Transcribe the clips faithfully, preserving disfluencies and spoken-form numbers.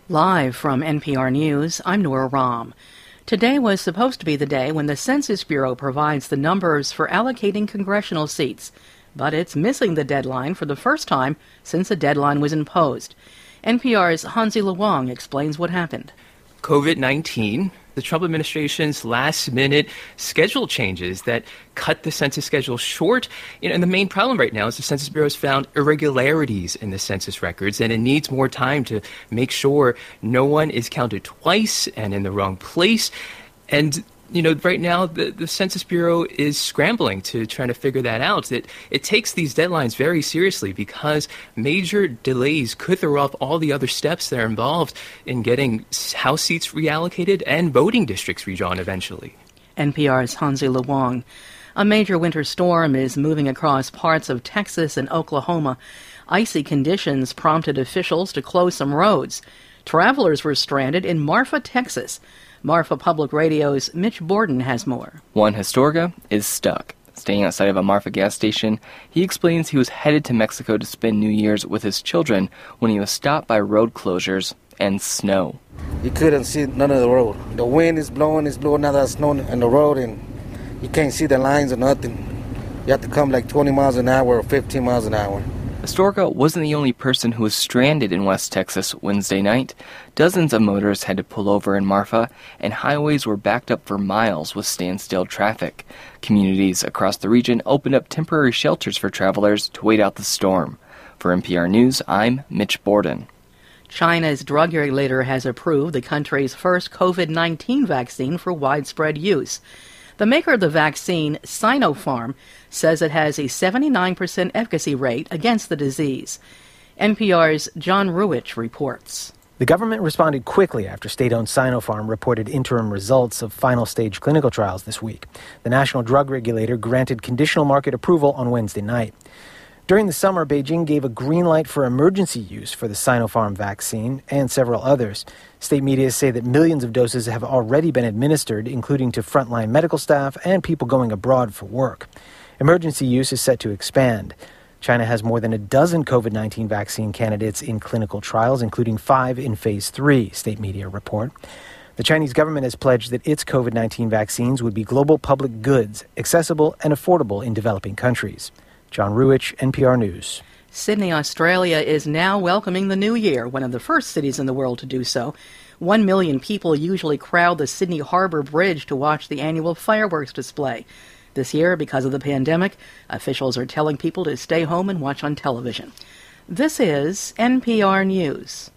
Live from N P R News, I'm Nora Rahm. Today was supposed to be the day when the Census Bureau provides the numbers for allocating congressional seats, but it's missing the deadline for the first time since a deadline was imposed. N P R's Hansi Luang explains what happened. covid nineteen, the Trump administration's last-minute schedule changes that cut the census schedule short. You know, and the main problem right now is the Census Bureau has found irregularities in the census records, and it needs more time to make sure no one is counted twice and in the wrong place. And you know, right now, the, the Census Bureau is scrambling to try to figure that out. It, it takes these deadlines very seriously because major delays could throw off all the other steps that are involved in getting House seats reallocated and voting districts redrawn eventually. N P R's Hansi Luang. A major winter storm is moving across parts of Texas and Oklahoma. Icy conditions prompted officials to close some roads. Travelers were stranded in Marfa, Texas. Marfa Public Radio's Mitch Borden has more. Juan Astorga is stuck. Staying outside of a Marfa gas station, he explains he was headed to Mexico to spend New Year's with his children when he was stopped by road closures and snow. You couldn't see none of the road. The wind is blowing, it's blowing out that snow in the road, and you can't see the lines or nothing. You have to come like twenty miles an hour or fifteen miles an hour. Astorga wasn't the only person who was stranded in West Texas Wednesday night. Dozens of motorists had to pull over in Marfa, and highways were backed up for miles with standstill traffic. Communities across the region opened up temporary shelters for travelers to wait out the storm. For N P R News, I'm Mitch Borden. China's drug regulator has approved the country's first covid nineteen vaccine for widespread use. The maker of the vaccine, Sinopharm, says it has a seventy-nine percent efficacy rate against the disease. N P R's John Ruwitch reports. The government responded quickly after state-owned Sinopharm reported interim results of final-stage clinical trials this week. The national drug regulator granted conditional market approval on Wednesday night. During the summer, Beijing gave a green light for emergency use for the Sinopharm vaccine and several others. State media say that millions of doses have already been administered, including to frontline medical staff and people going abroad for work. Emergency use is set to expand. China has more than a dozen covid nineteen vaccine candidates in clinical trials, including five in phase three, state media report. The Chinese government has pledged that its covid nineteen vaccines would be global public goods, accessible and affordable in developing countries. John Ruwitch, N P R News. Sydney, Australia is now welcoming the new year, one of the first cities in the world to do so. One million people usually crowd the Sydney Harbour Bridge to watch the annual fireworks display. This year, because of the pandemic, officials are telling people to stay home and watch on television. This is N P R News.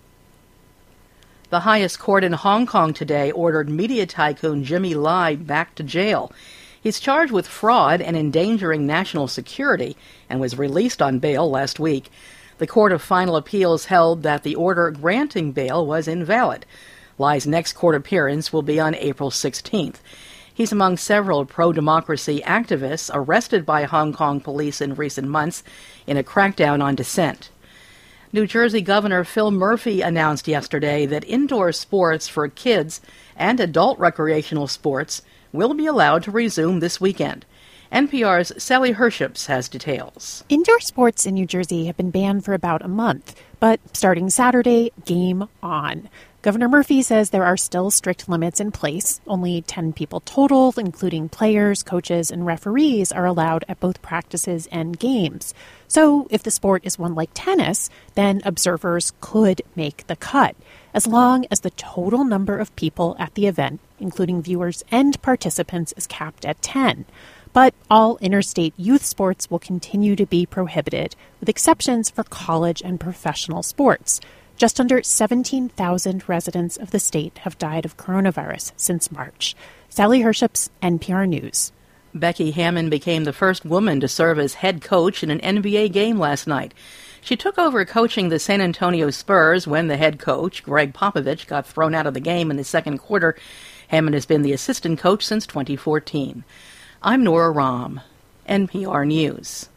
The highest court in Hong Kong today ordered media tycoon Jimmy Lai back to jail. He's charged with fraud and endangering national security and was released on bail last week. The Court of Final Appeals held that the order granting bail was invalid. Lai's next court appearance will be on April sixteenth. He's among several pro-democracy activists arrested by Hong Kong police in recent months in a crackdown on dissent. New Jersey Governor Phil Murphy announced yesterday that indoor sports for kids and adult recreational sports will be allowed to resume this weekend. N P R's Sally Herships has details. Indoor sports in New Jersey have been banned for about a month, but starting Saturday, game on. Governor Murphy says there are still strict limits in place. Only ten people total, including players, coaches, and referees, are allowed at both practices and games. So if the sport is one like tennis, then observers could make the cut, as long as the total number of people at the event, including viewers and participants, is capped at ten. But all interstate youth sports will continue to be prohibited, with exceptions for college and professional sports. Just under seventeen thousand residents of the state have died of coronavirus since March. Sally Herships, N P R News. Becky Hammon became the first woman to serve as head coach in an N B A game last night. She took over coaching the San Antonio Spurs when the head coach, Greg Popovich, got thrown out of the game in the second quarter. Hammon has been the assistant coach since twenty fourteen. I'm Nora Rahm, N P R News.